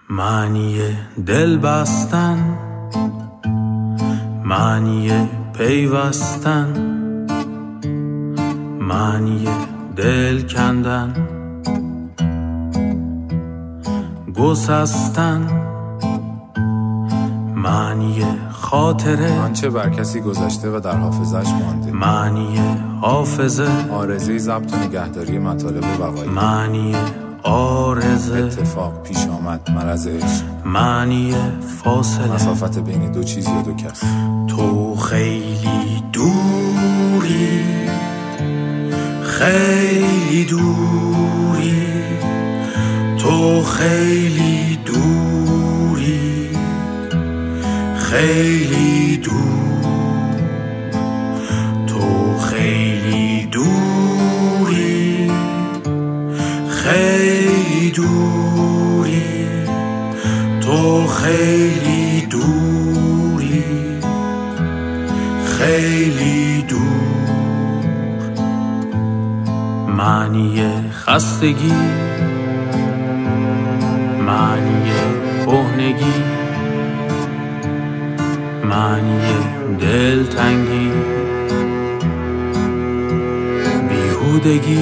معنی دل بستن، معنی پیوستن، معنی دل کندن، گسستن، معنی خاطره، آنچه بر کسی گذشته و در حافظش مانده، معنی حافظه، آرزه ضبط و نگهداری مطالب و وقایع، معنی آرزه، اتفاق پیش آمد، مرض عشق، معنی فاصله، مسافت بین دو چیز یا دو کس. تو خیلی دوری، خیلی دوری، تو خیلی دوری، خیلی دور، تو خیلی دوری، خیلی دوری، تو خیلی دوری، خیلی دور. معنی خستگی، معنی کهنگی، معنی دلتنگی، بیهودگی،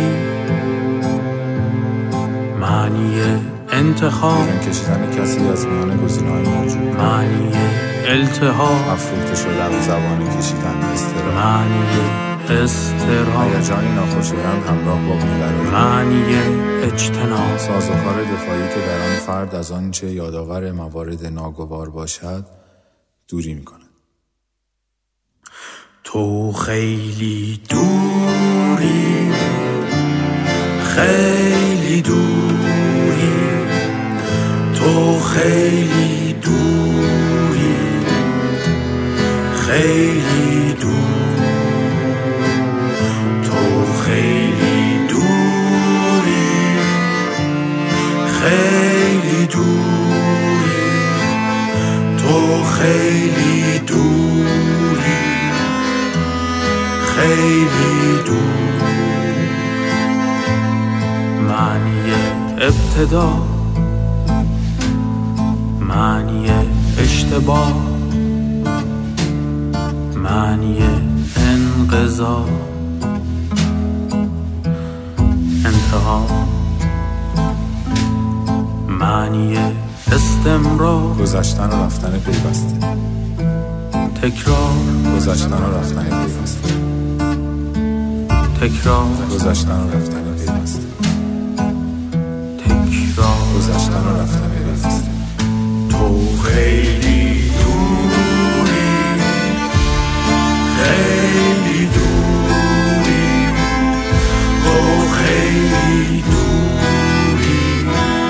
معنی انتخاب، بیرون کشیدن کسی از میان گزینه‌های موجود، معنی التهاب، افروخته شدن، زبانه کشیدن، اضطراب، معنی اضطراب، هیجانی ناخوشایند همراه با بی‌قراری، معنی اجتناب، سازوکار دفاعی که در آن فرد از آنچه یادآور موارد ناگوار باشد دوری می‌کند. تو خیلی دوری، خیلی دوری، تو خیلی دوری، خیلی دور، تو خیلی دوری، خیلی دوری، تو خیلی دوری، خیلی دور. معنی ابتدا، معنی اشتباه، معنی انقضا، انتها، معنی استمرار، گذشتن و رفتن پیوسته، تکرار، گذشتن و رفتن پیوسته، تکرار، گذشتن و رفتن پیوسته، تکرار، گذشتن و رفتن پیوسته. تو خیلی دوری، خیلی دوری، تو خیلی دوری،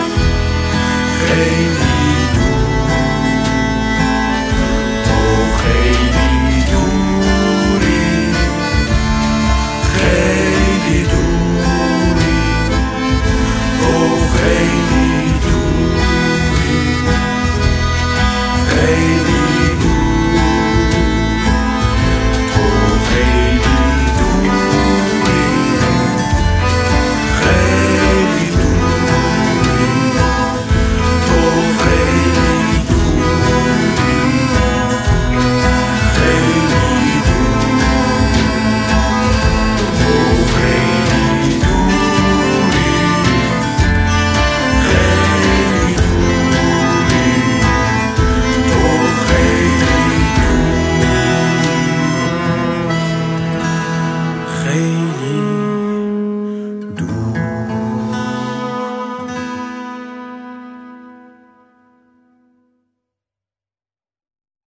خیلی دور، تو خیلی دوری، خیلی دوری، تو خیلی دوری، خیلی دور، تو خیلی دوری، خیلی دوری، تو خیلی دوری، خیلی دور، تو خیلی دوری، خیلی دوری، تو خیلی دور، خیلی